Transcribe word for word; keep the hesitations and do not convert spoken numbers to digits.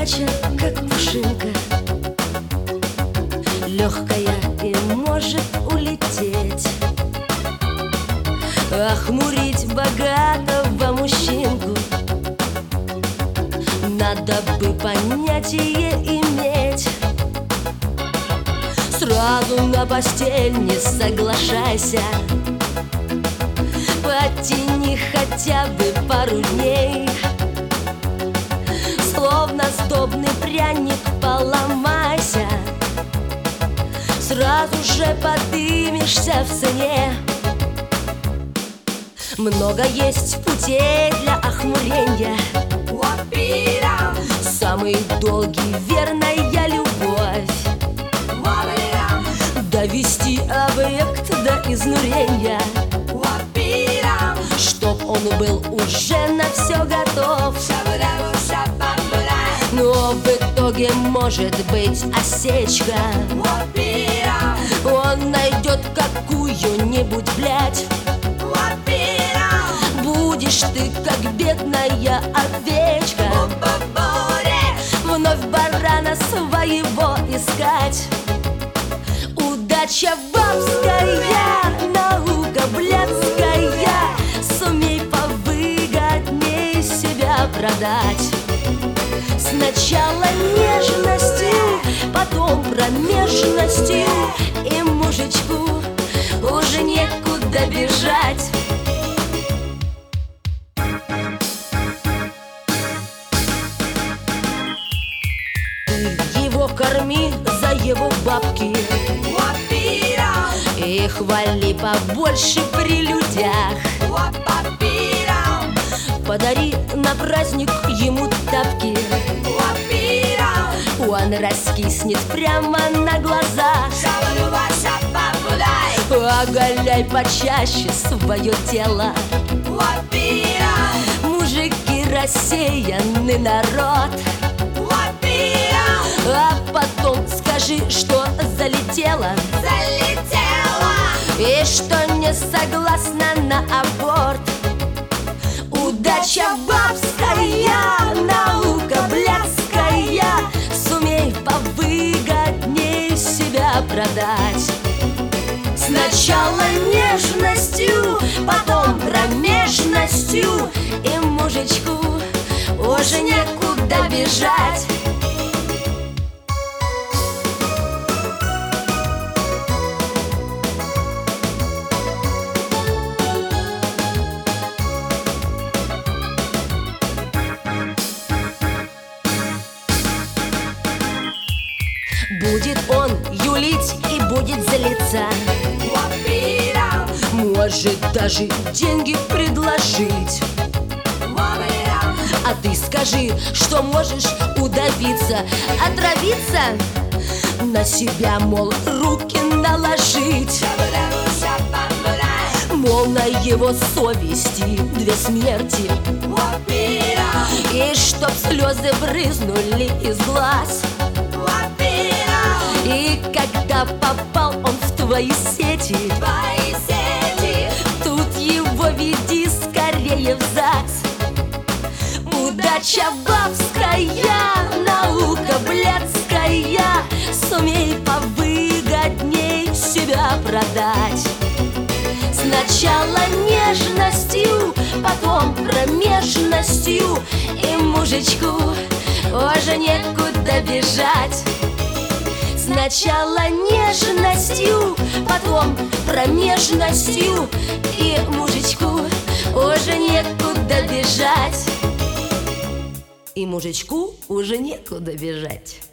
удача, как пушинка, легкая и может улететь, охмурить богатого мужчинку. Надо бы понятие иметь. Сразу на постель не соглашайся, потяни хотя бы пару дней. Словно сдобный пряник поломайся, сразу же подымешься в цене. Много есть путей для охмурения. Самый долгий — верная любовь. Довести объект до изнурения, чтоб он был уже на все готов. Но в итоге может быть осечка. Он найдет какую-нибудь блядь. Будешь ты как бедная овечка, вновь барана своего искать. Удача бабская, наука блядская, сумей повыгодней себя продать. Сначала нежностью, потом промежностью, и мужичку уже некуда бежать. Ты его корми за его бабки и хвали побольше при людях. Подари на праздник ему тапки, он раскиснет прямо на глазах. Оголяй почаще свое тело. Мужики — рассеянный народ. А потом скажи, что залетела, Залетела, и что не согласна на аборт. Удача бабская, наука блядская, сумей повыгодней себя продать. Сначала нежностью, потом промежностью, и мужичку уже некуда бежать. Будет он юлить и будет злиться, может даже деньги предложить. А ты скажи, что можешь удавиться, отравиться, на себя, мол, руки наложить. Мол, на его совести две смерти, и чтоб слезы брызнули из глаз. И когда попал он в твои сети, твои сети, тут его веди скорее в ЗАГС. Удача бабская, наука блядская, сумей повыгодней себя продать. Сначала нежностью, потом промежностью, и мужичку уже некуда бежать. Сначала нежностью, потом промежностью, и мужичку уже некуда бежать. И мужичку уже некуда бежать.